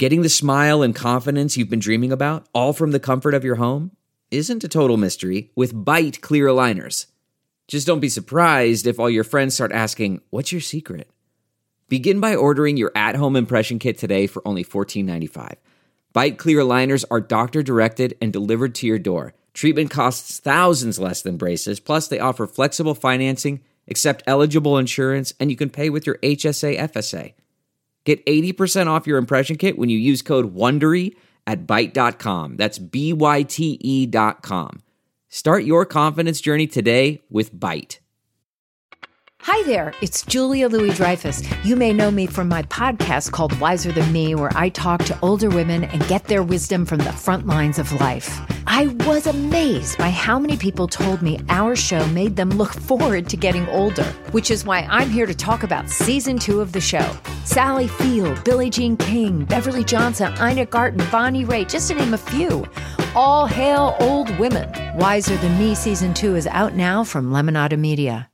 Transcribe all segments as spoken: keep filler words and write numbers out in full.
Getting the smile and confidence you've been dreaming about, all from the comfort of your home, isn't a total mystery with Byte clear aligners. Just don't be surprised if all your friends start asking, "What's your secret?" Begin by ordering your at-home impression kit today for only fourteen ninety-five. Byte clear aligners are doctor-directed and delivered to your door. Treatment costs thousands less than braces, plus they offer flexible financing, accept eligible insurance, and you can pay with your H S A F S A. Get eighty percent off your impression kit when you use code WONDERY at byte dot com. That's B Y T E dot com. Start your confidence journey today with Byte. Hi there, it's Julia Louis-Dreyfus. You may know me from my podcast called Wiser Than Me, where I talk to older women and get their wisdom from the front lines of life. I was amazed by how many people told me our show made them look forward to getting older, which is why I'm here to talk about season two of the show. Sally Field, Billie Jean King, Beverly Johnson, Ina Garten, Bonnie Raitt, just to name a few. All hail old women. Wiser Than Me season two is out now from Lemonada Media.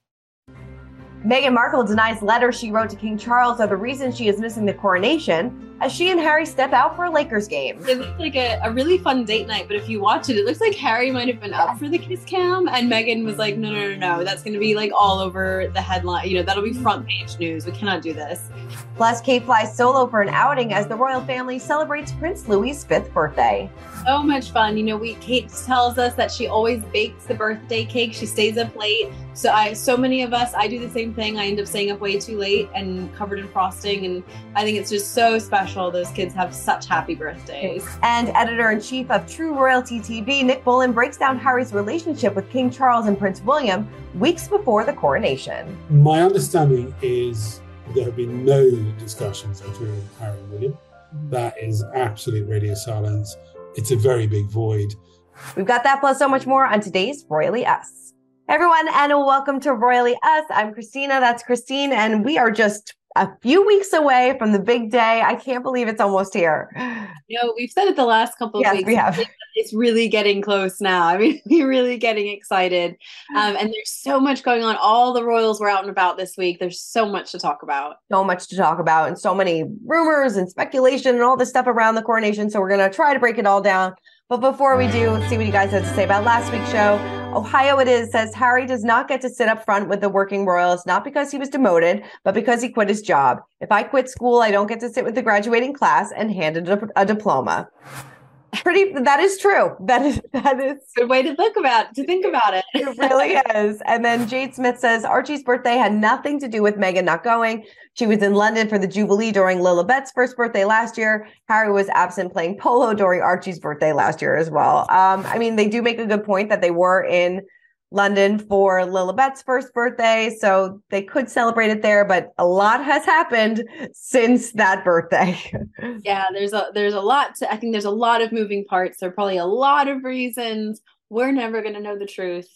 Meghan Markle denies letters she wrote to King Charles are the reason she is missing the coronation as she and Harry step out for a Lakers game. It looked like a, a really fun date night, but if you watch it, it looks like Harry might have been up for the kiss cam, and Meghan was like, no, no, no, no, that's going to be like all over the headline. You know, that'll be front page news. We cannot do this. Plus, Kate flies solo for an outing as the royal family celebrates Prince Louis's fifth birthday. So much fun. You know, we Kate tells us that she always bakes the birthday cake. She stays up late. So I, so many of us, I do the same thing. I end up staying up way too late and covered in frosting. And I think it's just so special. Those kids have such happy birthdays. And editor-in-chief of True Royalty T V, Nick Bullen, breaks down Harry's relationship with King Charles and Prince William weeks before the coronation. My understanding is there have been no discussions between Harry and William. That is absolute radio silence. It's a very big void. We've got that plus so much more on today's Royally Us. Hey everyone, and welcome to Royally Us. I'm Christina, that's Christine, and we are just a few weeks away from the big day. I can't believe it's almost here. You know, we've said it the last couple of yes, weeks. We have. It's really getting close now. I mean, we're really getting excited. Um, and there's so much going on. All the royals were out and about this week. There's so much to talk about. So much to talk about and so many rumors and speculation and all this stuff around the coronation. So we're going to try to break it all down. But before we do, let's see what you guys had to say about last week's show. Ohio It Is says Harry does not get to sit up front with the working royals, not because he was demoted, but because he quit his job. If I quit school, I don't get to sit with the graduating class and handed a, a diploma. Pretty, that is true. That is, that is a good way to look about to think about it. It really is. And then Jade Smith says Archie's birthday had nothing to do with Meghan not going. She was in London for the Jubilee during Lilibet's first birthday last year. Harry was absent playing polo during Archie's birthday last year as well. Um, I mean, they do make a good point that they were in London for Lilibet's first birthday, so they could celebrate it there, but a lot has happened since that birthday. Yeah, there's a there's a lot to, I think there's a lot of moving parts. There are probably a lot of reasons. We're never going to know the truth.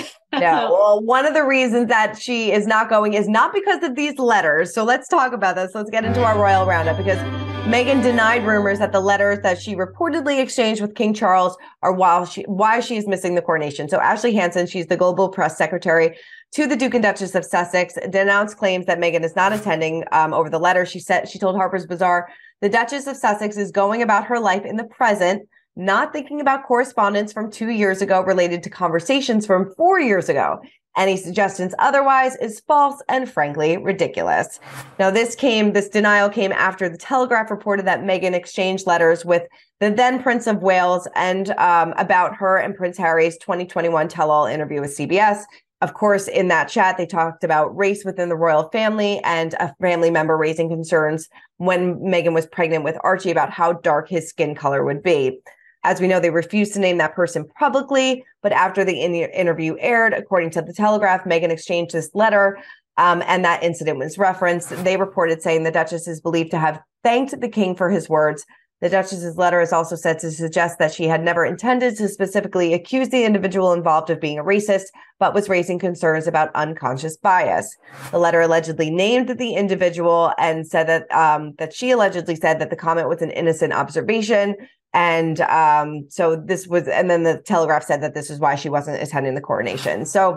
No, well, one of the reasons that she is not going is not because of these letters. So let's talk about this. Let's get into our royal roundup, because Meghan denied rumors that the letters that she reportedly exchanged with King Charles are while she, why she is missing the coronation. So Ashley Hansen, she's the global press secretary to the Duke and Duchess of Sussex, denounced claims that Meghan is not attending um, over the letter. She said, she told Harper's Bazaar, the Duchess of Sussex is going about her life in the present, not thinking about correspondence from two years ago related to conversations from four years ago. Any suggestions otherwise is false and frankly ridiculous. Now, this came, this denial came after the Telegraph reported that Meghan exchanged letters with the then Prince of Wales and um, about her and Prince Harry's twenty twenty-one tell-all interview with C B S. Of course, in that chat, they talked about race within the royal family and a family member raising concerns when Meghan was pregnant with Archie about how dark his skin color would be. As we know, they refused to name that person publicly, but after the in- interview aired, according to the Telegraph, Meghan exchanged this letter, um, and that incident was referenced. They reported saying the Duchess is believed to have thanked the king for his words. The Duchess's letter is also said to suggest that she had never intended to specifically accuse the individual involved of being a racist, but was raising concerns about unconscious bias. The letter allegedly named the individual and said that um, that she allegedly said that the comment was an innocent observation. And um, so this was, and then the Telegraph said that this is why she wasn't attending the coronation. So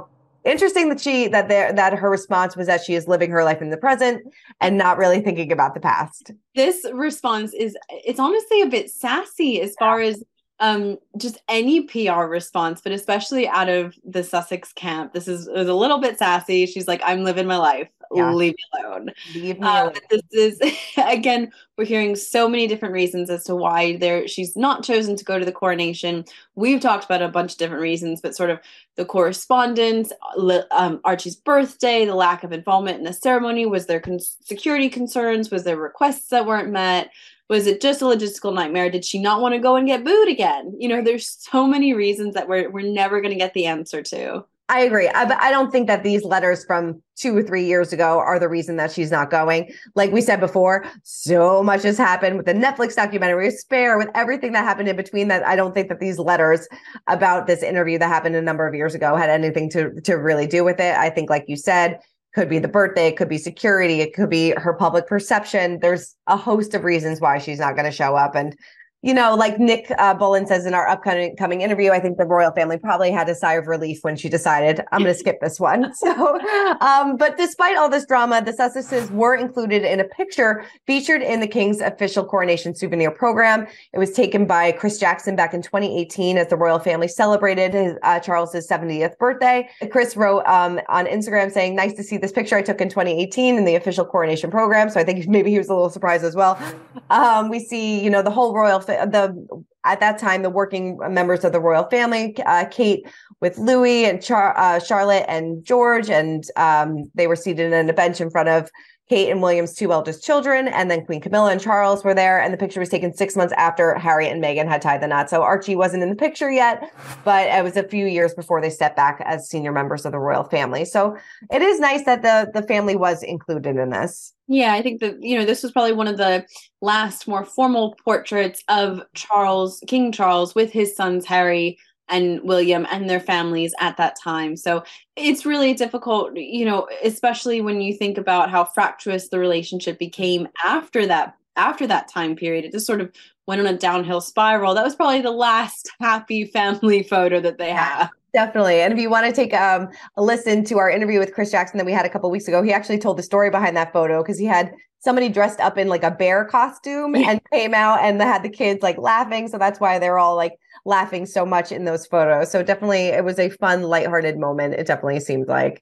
interesting that she that there that her response was that she is living her life in the present and not really thinking about the past. This response is it's honestly a bit sassy as far as um just any P R response, but especially out of the Sussex camp. This is, is a little bit sassy. She's like, I'm living my life. Yeah. Leave me alone. Leave me uh, alone. This is again, we're hearing so many different reasons as to why there she's not chosen to go to the coronation. We've talked about a bunch of different reasons, but sort of the correspondence, um, Archie's birthday, the lack of involvement in the ceremony. Was there con- security concerns? Was there requests that weren't met? Was it just a logistical nightmare? Did she not want to go and get booed again? You know, there's so many reasons that we're we're never going to get the answer to. I agree. I, I don't think that these letters from two or three years ago are the reason that she's not going. Like we said before, so much has happened with the Netflix documentary, Spare, with everything that happened in between, that I don't think that these letters about this interview that happened a number of years ago had anything to, to really do with it. I think, like you said, could be the birthday, it could be security, it could be her public perception. There's a host of reasons why she's not going to show up. And you know, like Nick uh, Bullen says in our upcoming coming interview, I think the royal family probably had a sigh of relief when she decided, I'm going to skip this one. So, um, but despite all this drama, the Sussexes were included in a picture featured in the King's official coronation souvenir program. It was taken by Chris Jackson back in twenty eighteen as the royal family celebrated his, uh, Charles's seventieth birthday. Chris wrote um, on Instagram saying, nice to see this picture I took in twenty eighteen in the official coronation program. So I think maybe he was a little surprised as well. Um, we see, you know, the whole royal family. The at that time, the working members of the royal family, uh, Kate with Louis and Char- uh, Charlotte and George, and um, they were seated in a bench in front of Kate and William's two eldest children, and then Queen Camilla and Charles were there, and the picture was taken six months after Harry and Meghan had tied the knot. So Archie wasn't in the picture yet, but it was a few years before they stepped back as senior members of the royal family. So it is nice that the, the family was included in this. Yeah, I think that, you know, this was probably one of the last more formal portraits of Charles, King Charles, with his sons Harry and William and their families at that time. So it's really difficult, you know, especially when you think about how fractious the relationship became after that, after that time period. It just sort of went on a downhill spiral. That was probably the last happy family photo that they have. Definitely. And if you want to take um, a listen to our interview with Chris Jackson that we had a couple of weeks ago, he actually told the story behind that photo because he had somebody dressed up in like a bear costume and came out and had the kids like laughing. So that's why they're all like laughing so much in those photos. So definitely it was a fun, lighthearted moment. It definitely seemed like.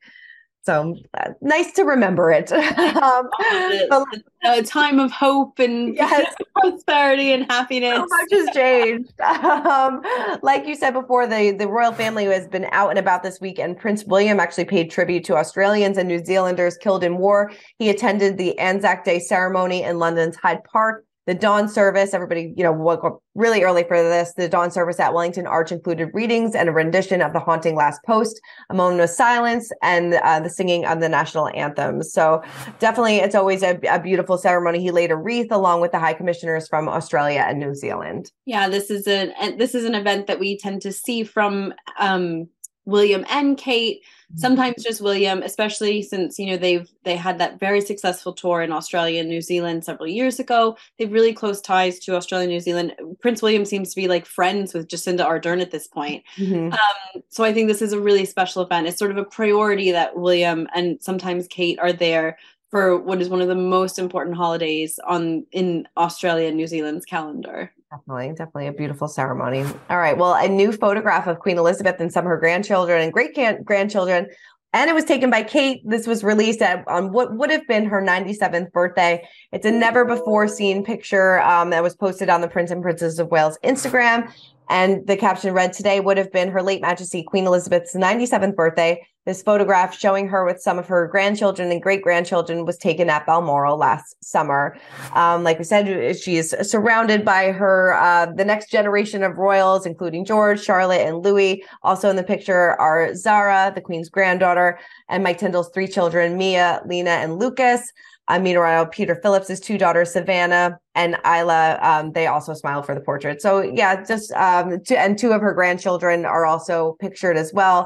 So uh, nice to remember it. um, but, a time of hope and yes. prosperity and happiness. So much has changed. Um, like you said before, the, the royal family has been out and about this week, and Prince William actually paid tribute to Australians and New Zealanders killed in war. He attended the Anzac Day ceremony in London's Hyde Park. The dawn service, everybody, you know, woke up really early for this. The dawn service at Wellington Arch included readings and a rendition of The Haunting Last Post, a moment of silence, and uh, the singing of the national anthem. So definitely, it's always a, a beautiful ceremony. He laid a wreath along with the high commissioners from Australia and New Zealand. Yeah, this is an this is an event that we tend to see from um, William and Kate. Sometimes just William, especially since, you know, they've they had that very successful tour in Australia and New Zealand several years ago. They've really close ties to Australia and New Zealand. Prince William seems to be like friends with Jacinda Ardern at this point. Mm-hmm. Um, so I think this is a really special event. It's sort of a priority that William and sometimes Kate are there for what is one of the most important holidays on in Australia and New Zealand's calendar. Definitely, definitely a beautiful ceremony. All right. Well, a new photograph of Queen Elizabeth and some of her grandchildren and great grandchildren, and it was taken by Kate. This was released at, on what would have been her ninety-seventh birthday. It's a never before seen picture um, that was posted on the Prince and Princess of Wales Instagram. And the caption read, today would have been Her Late Majesty Queen Elizabeth's ninety-seventh birthday. This photograph showing her with some of her grandchildren and great-grandchildren was taken at Balmoral last summer. Um, like we said, she is surrounded by her, uh, the next generation of royals, including George, Charlotte, and Louis. Also in the picture are Zara, the Queen's granddaughter, and Mike Tyndall's three children, Mia, Lena, and Lucas. Uh, meanwhile, Peter Phillips' two daughters, Savannah and Isla, um, they also smiled for the portrait. So yeah, just um, two, and two of her grandchildren are also pictured as well.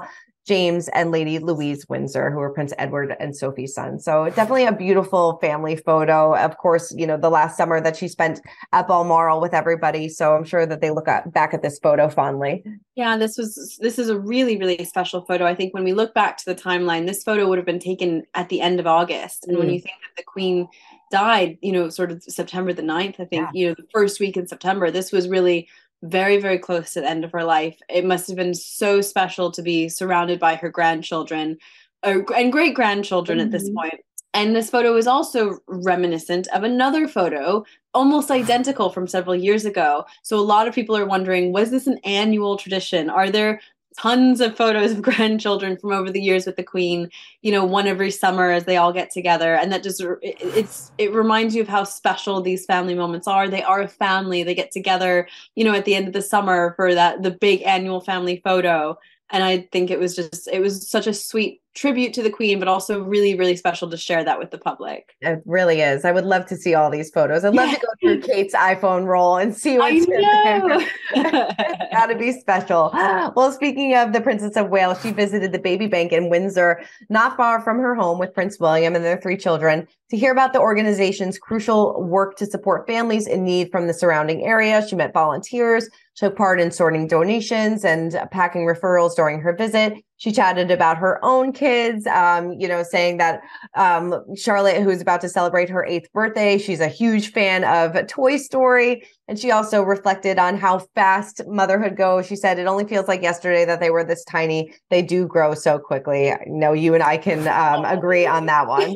James and Lady Louise Windsor, who were Prince Edward and Sophie's son. So definitely a beautiful family photo. Of course, you know, the last summer that she spent at Balmoral with everybody. So I'm sure that they look at, back at this photo fondly. Yeah, this was this is a really, really special photo. I think when we look back to the timeline, this photo would have been taken at the end of August. And mm. when you think that the Queen died, you know, sort of September the ninth, I think, yeah. you know, the first week in September, this was really very, very close to the end of her life. It must have been so special to be surrounded by her grandchildren uh, and great grandchildren mm-hmm. at this point. And this photo is also reminiscent of another photo, almost identical from several years ago. So a lot of people are wondering, was this an annual tradition? Are there tons of photos of grandchildren from over the years with the Queen, you know, one every summer as they all get together? And that just, it, it's, it reminds you of how special these family moments are. They are a family. They get together, you know, at the end of the summer for that, the big annual family photo. And I think it was just, it was such a sweet tribute to the Queen, but also really, really special to share that with the public. It really is. I would love to see all these photos. I'd love yeah. to go through Kate's iPhone roll and see what's in there. It's got to be special. Well, speaking of the Princess of Wales, she visited the baby bank in Windsor, not far from her home, with Prince William and their three children, to hear about the organization's crucial work to support families in need from the surrounding area. She met volunteers, took part in sorting donations and packing referrals during her visit. She chatted about her own kids, um, you know, saying that um, Charlotte, who is about to celebrate her eighth birthday, she's a huge fan of Toy Story. And she also reflected on how fast motherhood goes. She said, it only feels like yesterday that they were this tiny. They do grow so quickly. I know you and I can um, agree on that one.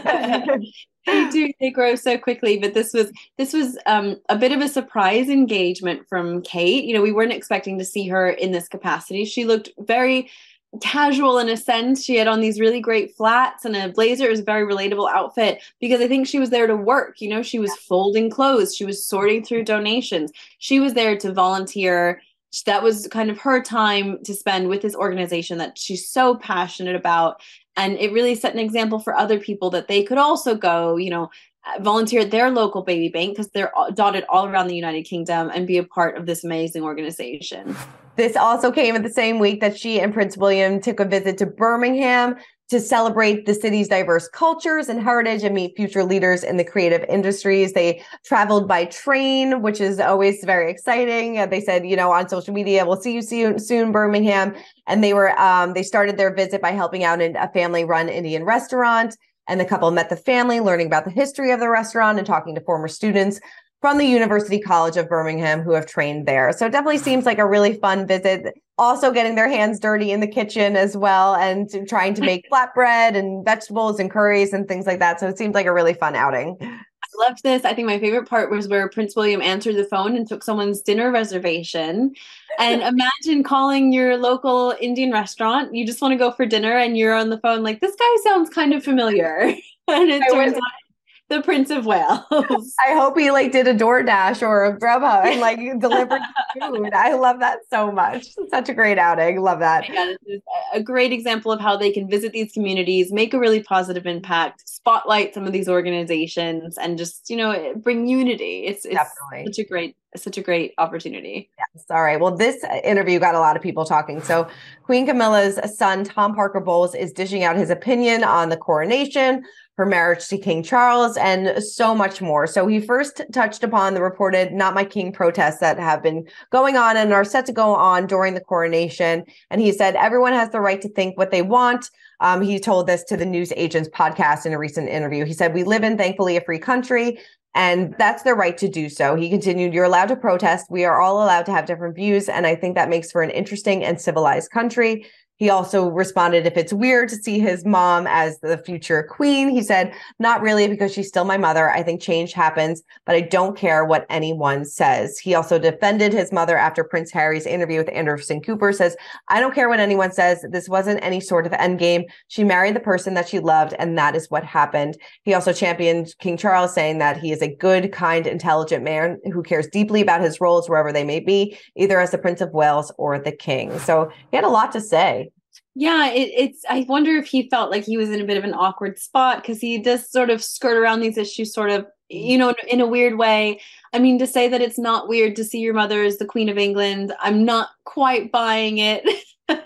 They do. They grow so quickly. But this was this was um, a bit of a surprise engagement from Kate. You know, we weren't expecting to see her in this capacity. She looked very casual in a sense. She had on these really great flats and a blazer. It was a very relatable outfit because I think she was there to work. You know, she was folding clothes. She was sorting through donations. She was there to volunteer. That was kind of her time to spend with this organization that she's so passionate about. And it really set an example for other people that they could also go, you know, volunteer at their local baby bank because they're dotted all around the United Kingdom and be a part of this amazing organization. This also came at the same week that she and Prince William took a visit to Birmingham to celebrate the city's diverse cultures and heritage and meet future leaders in the creative industries. They traveled by train, which is always very exciting. They said, you know, on social media, we'll see you soon, soon Birmingham. And they were, um, they started their visit by helping out in a family-run Indian restaurant. And the couple met the family, learning about the history of the restaurant and talking to former students from the University College of Birmingham who have trained there. So it definitely seems like a really fun visit. Also getting their hands dirty in the kitchen as well and trying to make flatbread and vegetables and curries and things like that. So it seems like a really fun outing. I loved this. I think my favorite part was where Prince William answered the phone and took someone's dinner reservation. And imagine calling your local Indian restaurant. You just want to go for dinner and you're on the phone like, this guy sounds kind of familiar. And it I turns out the Prince of Wales. I hope he like did a DoorDash or a Grubhub and like delivered food. I love that so much. Such a great outing. Love that. Yeah, this is a great example of how they can visit these communities, make a really positive impact, spotlight some of these organizations, and just, you know, bring unity. It's, it's such a great such a great opportunity. Yes. All right. Well, this interview got a lot of people talking. So Queen Camilla's son, Tom Parker Bowles, is dishing out his opinion on the coronation, her marriage to King Charles, and so much more. So he first touched upon the reported Not My King protests that have been going on and are set to go on during the coronation. And he said, everyone has the right to think what they want. Um, he told this to the News Agents podcast in a recent interview. He said, we live in, thankfully, a free country, and that's their right to do so. He continued, you're allowed to protest. We are all allowed to have different views. And I think that makes for an interesting and civilized country. He also responded, if it's weird to see his mom as the future queen, he said, not really, because she's still my mother. I think change happens, but I don't care what anyone says. He also defended his mother after Prince Harry's interview with Anderson Cooper, says, I don't care what anyone says. This wasn't any sort of endgame. She married the person that she loved, and that is what happened. He also championed King Charles, saying that he is a good, kind, intelligent man who cares deeply about his roles wherever they may be, either as the Prince of Wales or the King. So he had a lot to say. Yeah, it, it's, I wonder if he felt like he was in a bit of an awkward spot because he does sort of skirt around these issues sort of, you know, in a weird way. I mean, to say that it's not weird to see your mother as the Queen of England, I'm not quite buying it.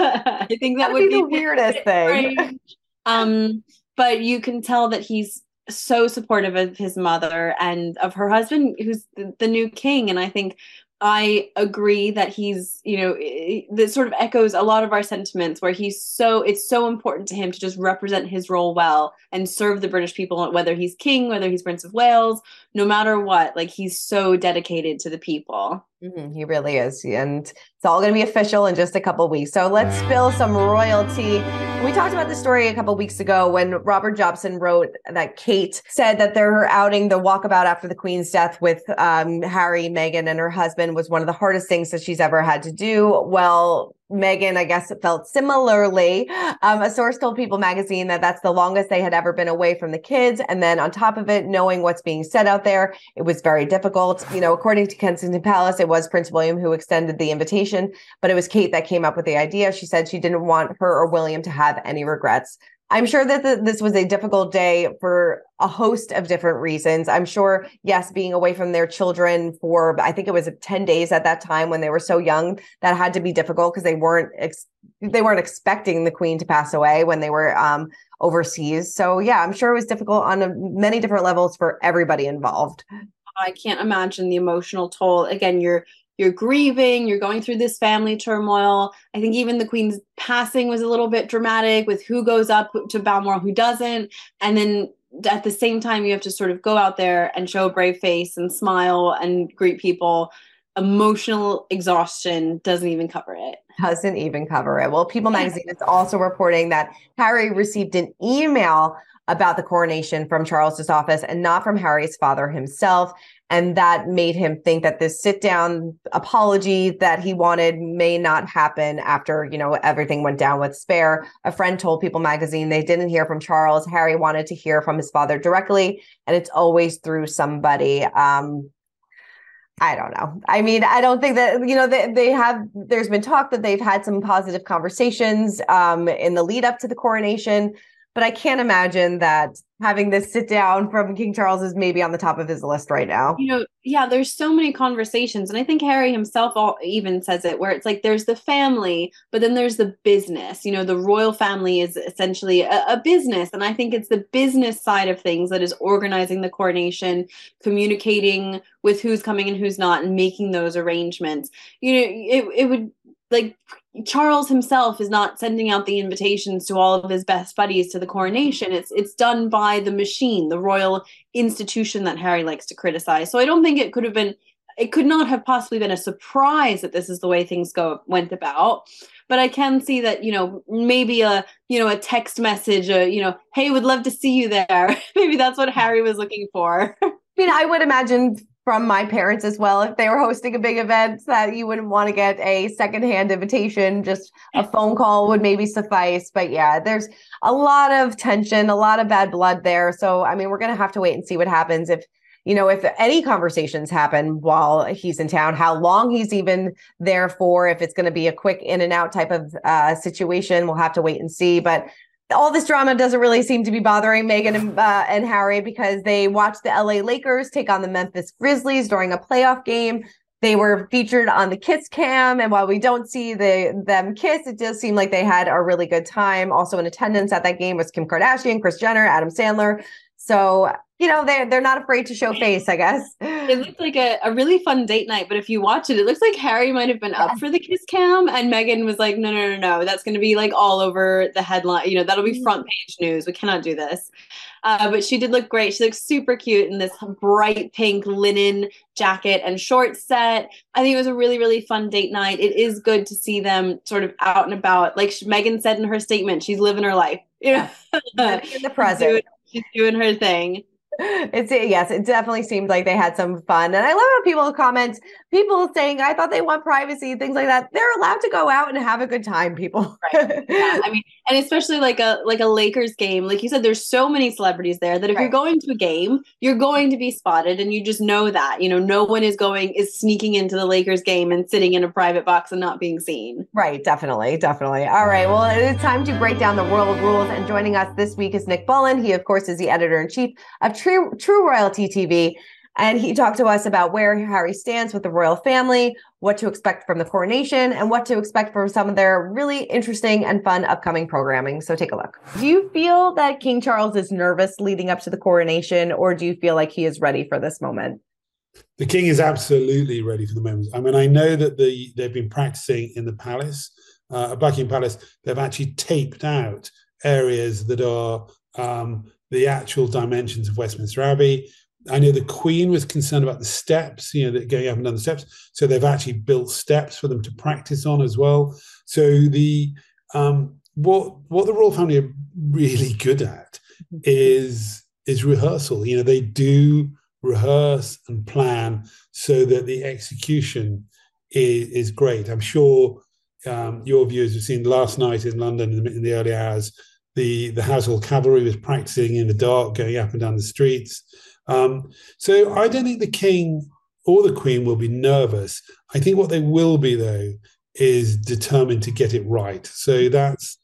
I think that That'd would be be the weirdest thing. strange. Um, but you can tell that he's so supportive of his mother and of her husband, who's the, the new king. And I think I agree that he's, you know, that sort of echoes a lot of our sentiments where he's so, it's so important to him to just represent his role well and serve the British people, whether he's king, whether he's Prince of Wales, no matter what, like he's so dedicated to the people. Mm-hmm, he really is. And it's all going to be official in just a couple of weeks. So let's spill some royalty. We talked about this story a couple of weeks ago when Robert Jobson wrote that Kate said that they're outing the walkabout after the Queen's death with um, Harry, Meghan, and her husband was one of the hardest things that she's ever had to do. Well, Meghan, I guess, felt similarly. Um, a source told People magazine that that's the longest they had ever been away from the kids. And then on top of it, knowing what's being said out there, it was very difficult. You know, according to Kensington Palace, it was Prince William who extended the invitation, but it was Kate that came up with the idea. She said she didn't want her or William to have any regrets. I'm sure that the, this was a difficult day for a host of different reasons. I'm sure, yes, being away from their children for, I think it was ten days at that time when they were so young, that had to be difficult because they weren't ex- they weren't expecting the Queen to pass away when they were um, overseas. So yeah, I'm sure it was difficult on a, many different levels for everybody involved. I can't imagine the emotional toll. Again, you're You're grieving, you're going through this family turmoil. I think even the Queen's passing was a little bit dramatic with who goes up to Balmoral, who doesn't. And then at the same time, you have to sort of go out there and show a brave face and smile and greet people. Emotional exhaustion doesn't even cover it. Doesn't even cover it. Well, People magazine is also reporting that Harry received an email about the coronation from Charles's office and not from Harry's father himself. And that made him think that this sit down apology that he wanted may not happen after, you know, everything went down with Spare. A friend told People magazine they didn't hear from Charles. Harry wanted to hear from his father directly, and it's always through somebody. Um, I don't know. I mean, I don't think that, you know, they, they have, there's been talk that they've had some positive conversations um, in the lead up to the coronation. But I can't imagine that having this sit down from King Charles is maybe on the top of his list right now. You know, yeah, there's so many conversations. And I think Harry himself all, even says it, where it's like there's the family, but then there's the business. You know, the royal family is essentially a, a business. And I think it's the business side of things that is organizing the coronation, communicating with who's coming and who's not, and making those arrangements. You know, it, it would, like, Charles himself is not sending out the invitations to all of his best buddies to the coronation. It's it's done by the machine, the royal institution that Harry likes to criticize. So I don't think it could have been, it could not have possibly been a surprise that this is the way things go went about. But I can see that, you know, maybe a, you know, a text message, a, you know, hey, would love to see you there. Maybe that's what Harry was looking for. I mean, I would imagine from my parents as well, if they were hosting a big event, that you wouldn't want to get a secondhand invitation. Just a phone call would maybe suffice. But yeah, there's a lot of tension, a lot of bad blood there. So, I mean, we're going to have to wait and see what happens. If, you know, if any conversations happen while he's in town, how long he's even there for, if it's going to be a quick in and out type of uh, situation, we'll have to wait and see. But all this drama doesn't really seem to be bothering Meghan and, uh, and Harry, because they watched the L A Lakers take on the Memphis Grizzlies during a playoff game. They were featured on the Kiss Cam, and while we don't see the them kiss, it does seem like they had a really good time. Also in attendance at that game was Kim Kardashian, Kris Jenner, Adam Sandler. So, you know, they're, they're not afraid to show face, I guess. It looked like a, a really fun date night, but if you watch it, it looks like Harry might have been up yeah. for the Kiss Cam, and Meghan was like, no, no, no, no, that's going to be like all over the headline. You know, that'll be front page news. We cannot do this. Uh, but she did look great. She looks super cute in this bright pink linen jacket and short set. I think it was a really, really fun date night. It is good to see them sort of out and about. Like Meghan said in her statement, she's living her life. You know? Yeah. In the present. She's doing, she's doing her thing. It's yes, it definitely seemed like they had some fun. And I love how people comment, people saying, I thought they want privacy, things like that. They're allowed to go out and have a good time, people. Right. Yeah. I mean, and especially like a like a Lakers game, like you said, there's so many celebrities there that if right. you're going to a game, you're going to be spotted, and you just know that. You know, no one is going is sneaking into the Lakers game and sitting in a private box and not being seen. Right, definitely, definitely. All right, well, it is time to break down the world rules, and joining us this week is Nick Bullen. He, of course, is the editor-in-chief of True, True Royalty T V. And he talked to us about where Harry stands with the royal family, what to expect from the coronation, and what to expect from some of their really interesting and fun upcoming programming. So take a look. Do you feel that King Charles is nervous leading up to the coronation, or do you feel like he is ready for this moment? The king is absolutely ready for the moment. I mean, I know that the they've been practicing in the palace, uh, Buckingham Palace. They've actually taped out areas that are um, the actual dimensions of Westminster Abbey. I know the Queen was concerned about the steps, you know, going up and down the steps. So they've actually built steps for them to practice on as well. So the um, what what the royal family are really good at is is rehearsal. You know, they do rehearse and plan so that the execution is, is great. I'm sure um, your viewers have seen last night in London in the, in the early hours, the the Household Cavalry was practicing in the dark, going up and down the streets. Um, so I don't think the king or the queen will be nervous. I think what they will be, though, is determined to get it right. So that's,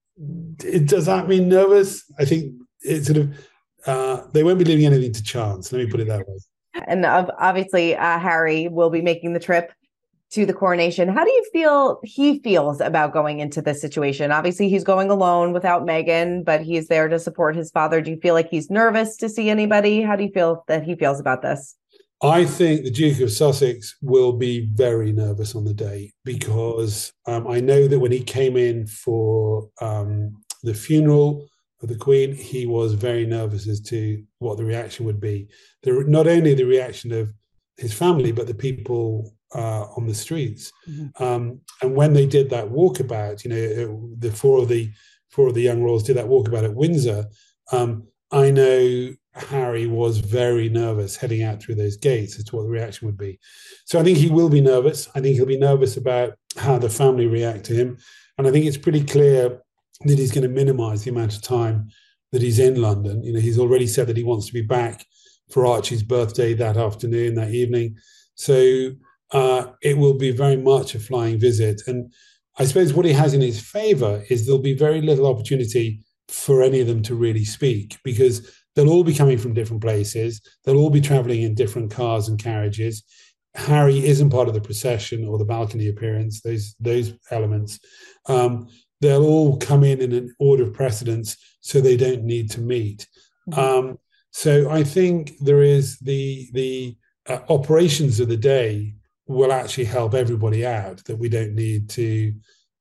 it, does that mean nervous? I think it's sort of, uh, they won't be leaving anything to chance. Let me put it that way. And obviously, uh, Harry will be making the trip to the coronation. How do you feel he feels about going into this situation? Obviously, he's going alone without Meghan, but he's there to support his father. Do you feel like he's nervous to see anybody? How do you feel that he feels about this? I think the Duke of Sussex will be very nervous on the day because um, I know that when he came in for um, the funeral of the Queen, he was very nervous as to what the reaction would be. The, not only the reaction of his family, but the people Uh, on the streets. Mm-hmm. Um, and when they did that walkabout, you know, the four of the four of the young royals did that walkabout at Windsor. Um, I know Harry was very nervous heading out through those gates as to what the reaction would be. So I think he will be nervous. I think he'll be nervous about how the family react to him. And I think it's pretty clear that he's going to minimize the amount of time that he's in London. You know, he's already said that he wants to be back for Archie's birthday that afternoon, that evening. So Uh, it will be very much a flying visit. And I suppose what he has in his favor is there'll be very little opportunity for any of them to really speak because they'll all be coming from different places. They'll all be traveling in different cars and carriages. Harry isn't part of the procession or the balcony appearance, those, those elements. Um, they'll all come in in an order of precedence so they don't need to meet. Mm-hmm. Um, so I think there is the, the uh, operations of the day will actually help everybody out, that we don't need to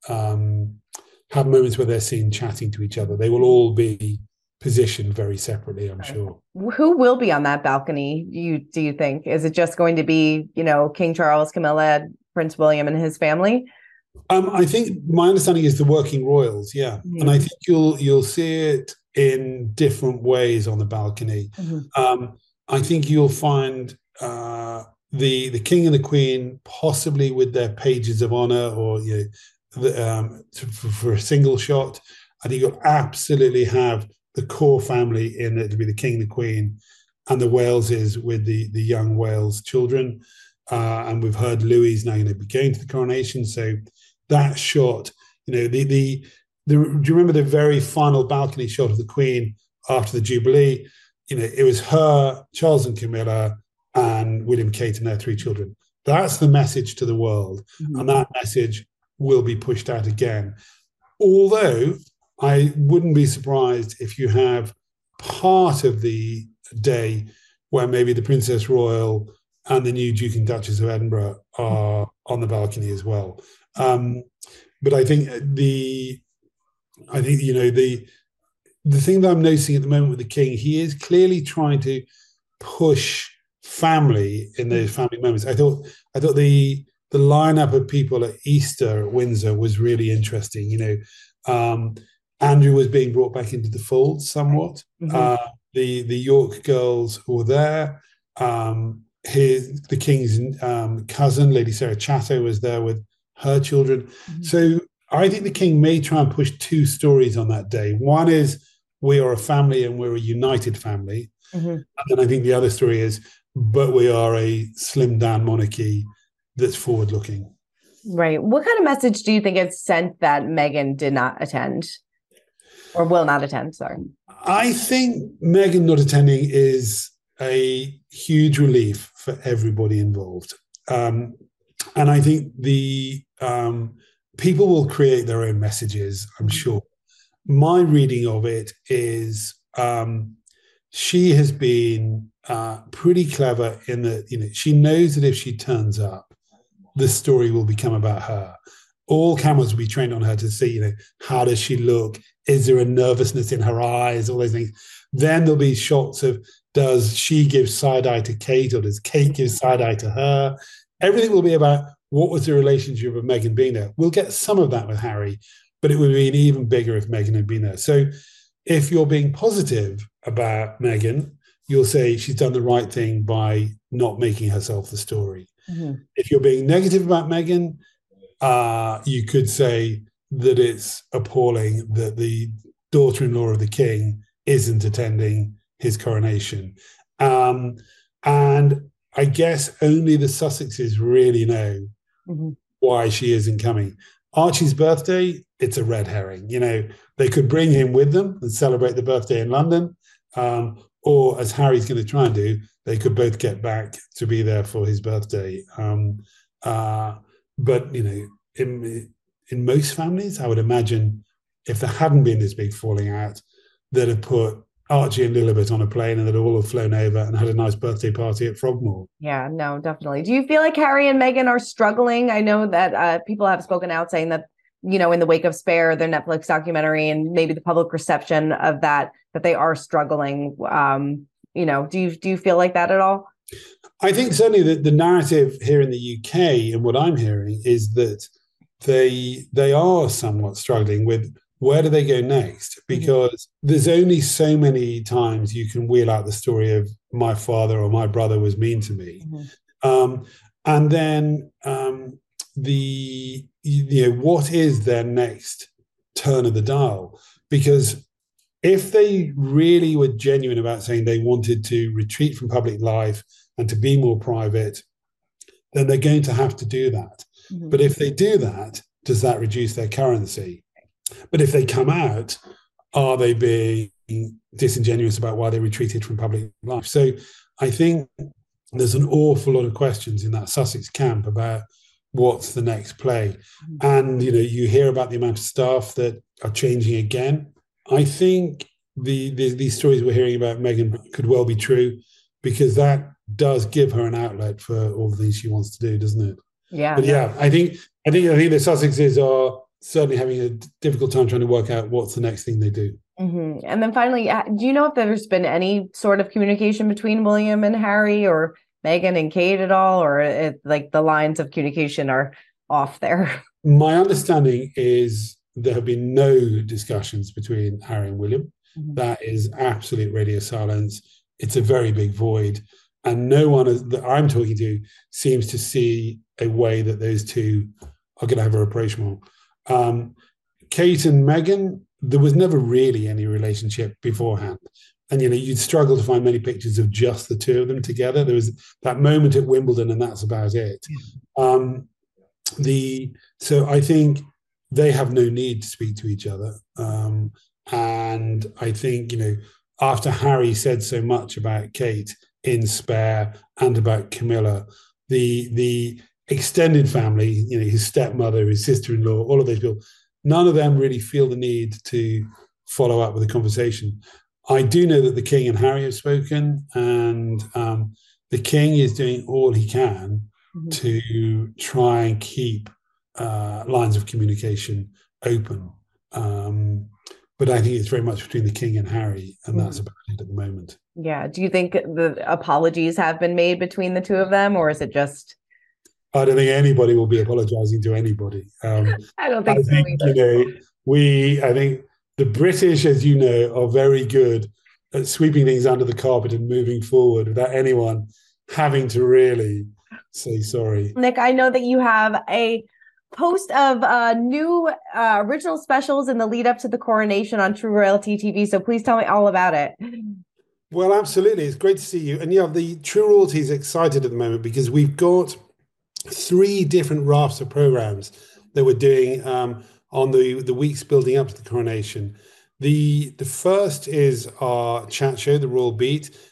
um, have moments where they're seen chatting to each other. They will all be positioned very separately, I'm sure. Who will be on that balcony, you do you think? Is it just going to be, you know, King Charles, Camilla, Prince William and his family? Um, I think my understanding is the working royals, yeah. Mm-hmm. And I think you'll you'll see it in different ways on the balcony. Mm-hmm. Um, I think you'll find uh, the the king and the queen possibly with their pages of honor or you know the, um to, for, for a single shot. I think you'll absolutely have the core family in it to be the king, the queen, and the Waleses with the the young Wales children. Uh, and we've heard Louis is now going to be going to the coronation, so that shot, you know, the the the do you remember the very final balcony shot of the Queen after the Jubilee? You know, it was her, Charles and Camilla, and William Kate and their three children. That's the message to the world. Mm-hmm. And that message will be pushed out again. Although I wouldn't be surprised if you have part of the day where maybe the Princess Royal and the new Duke and Duchess of Edinburgh are on the balcony as well. Um, but I think the, I think, you know, the, the thing that I'm noticing at the moment with the King, he is clearly trying to push family in those family moments. I thought I thought the the lineup of people at Easter at Windsor was really interesting. You know, um, Andrew was being brought back into the fold somewhat. Mm-hmm. Uh, the the York girls who were there. Um, his the King's um, cousin, Lady Sarah Chatto, was there with her children. Mm-hmm. So I think the King may try and push two stories on that day. One is we are a family and we're a united family. Mm-hmm. And then I think the other story is, but we are a slimmed down monarchy that's forward looking. Right. What kind of message do you think it's sent that Meghan did not attend or will not attend? Sorry. I think Meghan not attending is a huge relief for everybody involved. Um, and I think the um, people will create their own messages, I'm sure. My reading of it is um, she has been uh, pretty clever in that, you know, she knows that if she turns up, the story will become about her. All cameras will be trained on her to see, you know, how does she look? Is there a nervousness in her eyes? All those things. Then there'll be shots of, does she give side eye to Kate, or does Kate give side eye to her? Everything will be about what was the relationship of Meghan being there. We'll get some of that with Harry, but it would be even bigger if Meghan had been there. So if you're being positive about Meghan, you'll say she's done the right thing by not making herself the story. Mm-hmm. If you're being negative about Meghan, uh, you could say that it's appalling that the daughter-in-law of the king isn't attending his coronation. Um, and I guess only the Sussexes really know mm-hmm. why she isn't coming. Archie's birthday, it's a red herring. You know, they could bring him with them and celebrate the birthday in London. Um, or as Harry's going to try and do, they could both get back to be there for his birthday. Um, uh, but, you know, in, in most families, I would imagine if there hadn't been this big falling out, they'd have put Archie and Lilibet on a plane and they'd all have flown over and had a nice birthday party at Frogmore. Yeah, no, definitely. Do you feel like Harry and Meghan are struggling? I know that uh, people have spoken out saying that, you know, in the wake of Spare, their Netflix documentary, and maybe the public reception of that, that they are struggling. Um, you know, do you do you feel like that at all? I think certainly the, the narrative here in the U K and what I'm hearing is that they they are somewhat struggling with where do they go next? Because mm-hmm. there's only so many times you can wheel out the story of my father or my brother was mean to me. Mm-hmm. Um, and then um, the, you know, what is their next turn of the dial? Because if they really were genuine about saying they wanted to retreat from public life and to be more private, then they're going to have to do that. Mm-hmm. But if they do that, does that reduce their currency? But if they come out, are they being disingenuous about why they retreated from public life? So I think there's an awful lot of questions in that Sussex camp about what's the next play. And, you know, you hear about the amount of staff that are changing again. I think the, the these stories we're hearing about Meghan could well be true, because that does give her an outlet for all the things she wants to do, doesn't it? Yeah. But yeah, I think I think I think the Sussexes are certainly having a difficult time trying to work out what's the next thing they do. Mm-hmm. And then finally, do you know if there's been any sort of communication between William and Harry or Meghan and Kate at all, or it, like the lines of communication are off there? My understanding is there have been no discussions between Harry and William. Mm-hmm. That is absolute radio silence. It's a very big void. And no one is, that I'm talking to seems to see a way that those two are going to have a rapprochement. Um, Kate and Meghan, there was never really any relationship beforehand. And, you know, you'd struggle to find many pictures of just the two of them together. There was that moment at Wimbledon, and that's about it. Um, the so I think they have no need to speak to each other. Um, and I think, you know, after Harry said so much about Kate in Spare and about Camilla, the the extended family, you know, his stepmother, his sister-in-law, all of those people, none of them really feel the need to follow up with a conversation. I do know that the King and Harry have spoken, and um, the King is doing all he can mm-hmm. to try and keep uh, lines of communication open. Um, but I think it's very much between the King and Harry, and mm-hmm. that's about it at the moment. Yeah. Do you think the apologies have been made between the two of them, or is it just... I don't think anybody will be apologizing to anybody. Um, I don't think I so think, either. You know, we, I think the British, as you know, are very good at sweeping things under the carpet and moving forward without anyone having to really say sorry. Nick, I know that you have a post of uh, new uh, original specials in the lead up to the coronation on True Royalty T V. So please tell me all about it. Well, absolutely. It's great to see you. And yeah, the True Royalty is excited at the moment because we've got three different rafts of programs that we're doing um, on the, the weeks building up to the coronation. The, the first is our chat show, The Royal Beat.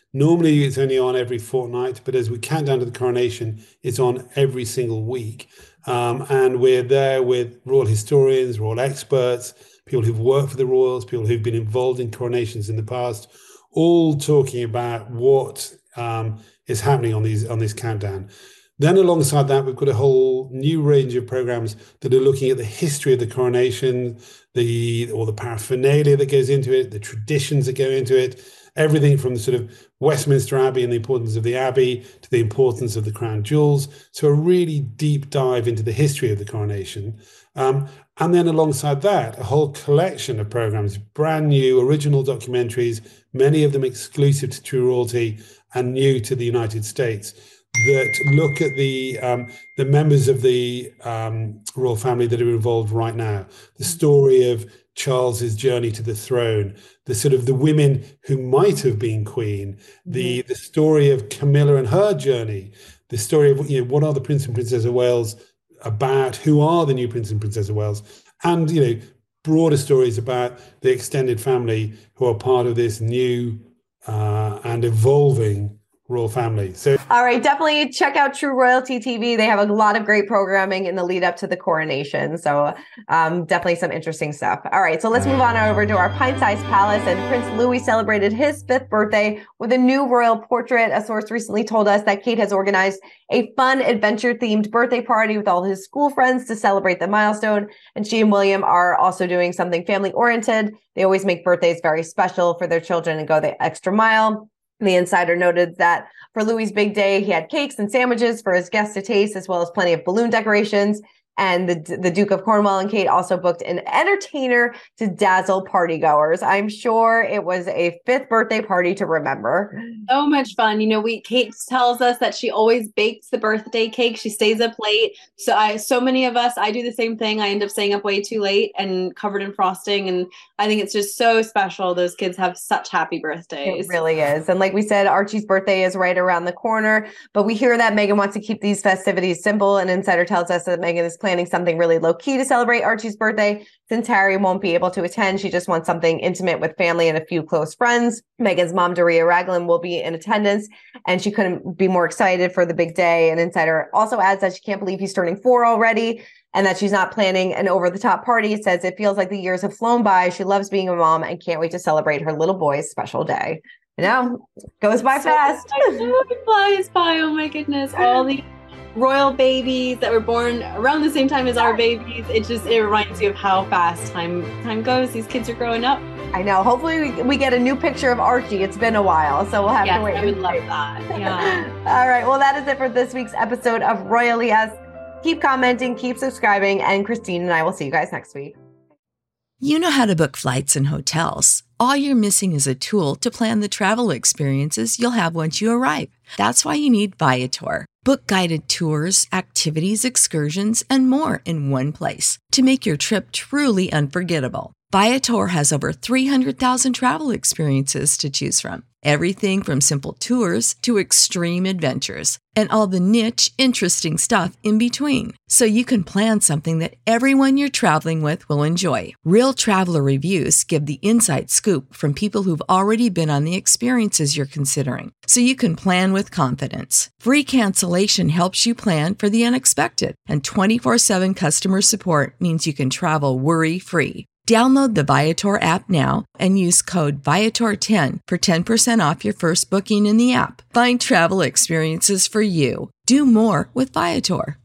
Normally it's only on every fortnight, but as we count down to the coronation, it's on every single week. Um, and we're there with royal historians, royal experts, people who've worked for the royals, people who've been involved in coronations in the past, all talking about what um, is happening on these on this countdown. Then alongside that, we've got a whole new range of programs that are looking at the history of the coronation, the or the paraphernalia that goes into it, the traditions that go into it, everything from the sort of Westminster Abbey and the importance of the Abbey to the importance of the crown jewels. So a really deep dive into the history of the coronation. Um, and then alongside that, a whole collection of programs, brand new original documentaries, many of them exclusive to True Royalty and new to the United States, that look at the um, the members of the um, royal family that are involved right now, the story of Charles's journey to the throne, the sort of the women who might have been queen, the the story of Camilla and her journey, the story of, you know, what are the Prince and Princess of Wales about, who are the new Prince and Princess of Wales, and, you know, broader stories about the extended family who are part of this new uh, and evolving royal family. So, all right, definitely check out True Royalty T V. They have a lot of great programming in the lead up to the coronation. So um, definitely some interesting stuff. All right, so let's move on over to our pint-sized palace. And Prince Louis celebrated his fifth birthday with a new royal portrait. A source recently told us that Kate has organized a fun adventure-themed birthday party with all his school friends to celebrate the milestone. And she and William are also doing something family-oriented. They always make birthdays very special for their children and go the extra mile. The insider noted that for Louis' big day, he had cakes and sandwiches for his guests to taste, as well as plenty of balloon decorations. And the, the Duke of Cornwall and Kate also booked an entertainer to dazzle partygoers. I'm sure it was a fifth birthday party to remember. So much fun. You know, we Kate tells us that she always bakes the birthday cake. She stays up late. So I, so many of us, I do the same thing. I end up staying up way too late and covered in frosting. And I think it's just so special. Those kids have such happy birthdays. It really is. And like we said, Archie's birthday is right around the corner. But we hear that Meghan wants to keep these festivities simple. And Insider tells us that Meghan is planning something really low key to celebrate Archie's birthday. Since Harry won't be able to attend, she just wants something intimate with family and a few close friends. Meghan's mom, Doria Raglan, will be in attendance, and she couldn't be more excited for the big day. And Insider also adds that she can't believe he's turning four already and that she's not planning an over-the-top party. It says it feels like the years have flown by. She loves being a mom and can't wait to celebrate her little boy's special day. You know, goes by so fast. It flies by. Oh my goodness. All the royal babies that were born around the same time as our babies. It just, it reminds you of how fast time time goes. These kids are growing up. I know. Hopefully we, we get a new picture of Archie. It's been a while, so we'll have yes, to wait. I would love that. Yeah. All right. Well, that is it for this week's episode of Royally Us. Keep commenting, keep subscribing, and Christine and I will see you guys next week. You know how to book flights and hotels. All you're missing is a tool to plan the travel experiences you'll have once you arrive. That's why you need Viator. Book guided tours, activities, excursions, and more in one place to make your trip truly unforgettable. Viator has over three hundred thousand travel experiences to choose from. Everything from simple tours to extreme adventures and all the niche, interesting stuff in between. So you can plan something that everyone you're traveling with will enjoy. Real traveler reviews give the inside scoop from people who've already been on the experiences you're considering. So you can plan with confidence. Free cancellation helps you plan for the unexpected. And twenty-four seven customer support means you can travel worry-free. Download the Viator app now and use code Viator ten for ten percent off your first booking in the app. Find travel experiences for you. Do more with Viator.